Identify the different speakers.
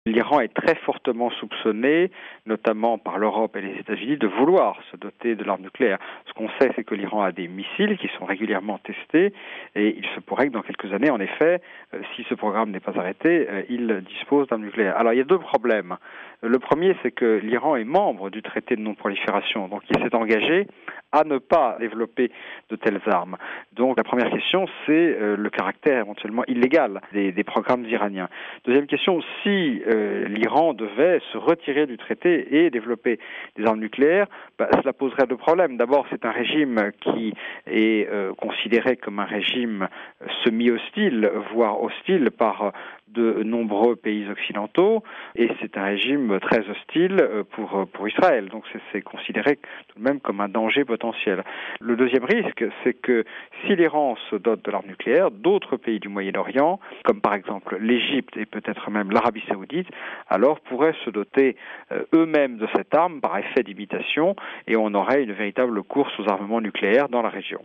Speaker 1: L'Iran est très fortement soupçonné, notamment par l'Europe et les États-Unis, de vouloir se doter de l'arme nucléaire. Ce qu'on sait, c'est que l'Iran a des missiles qui sont régulièrement testés et il se pourrait que dans quelques années, en effet, si ce programme n'est pas arrêté, il dispose d'armes nucléaires. Alors il y a deux problèmes. Le premier, c'est que l'Iran est membre du traité de non-prolifération, donc il s'est engagé à ne pas développer de telles armes. Donc la première question, c'est le caractère éventuellement illégal des programmes iraniens. Deuxième question, si l'Iran devait se retirer du traité et développer des armes nucléaires, cela poserait deux problèmes. D'abord, c'est un régime qui est considéré comme un régime semi-hostile, voire hostile par de nombreux pays occidentaux, et c'est un régime très hostile pour Israël. Donc c'est considéré tout de même comme un danger potentiel. Le deuxième risque, c'est que si l'Iran se dote de l'arme nucléaire, d'autres pays du Moyen-Orient, comme par exemple l'Égypte et peut-être même l'Arabie Saoudite, alors pourraient se doter eux-mêmes de cette arme par effet d'imitation, et on aurait une véritable course aux armements nucléaires dans la région.